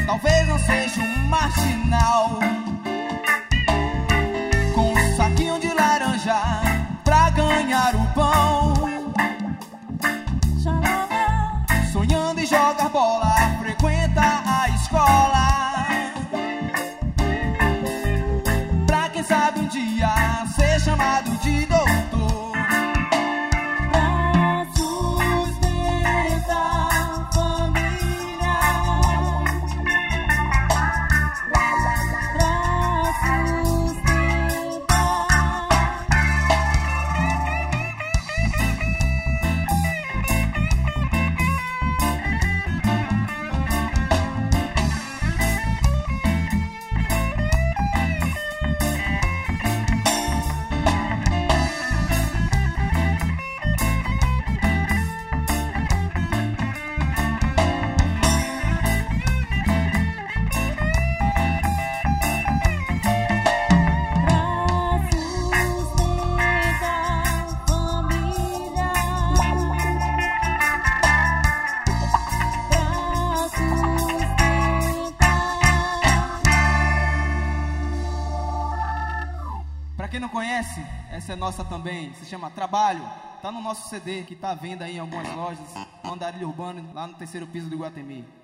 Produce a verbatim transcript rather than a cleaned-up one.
Talvez não seja um marginal com um saquinho de laranja pra ganhar o pão, sonhando em jogar bola, frequenta a escola, pra quem sabe um dia ser chamado de doutor. Pra quem não conhece, essa é nossa também, se chama Trabalho. Tá no nosso C D, que tá à venda aí em algumas lojas, no Andarilho Urbano, lá no terceiro piso do Iguatemi.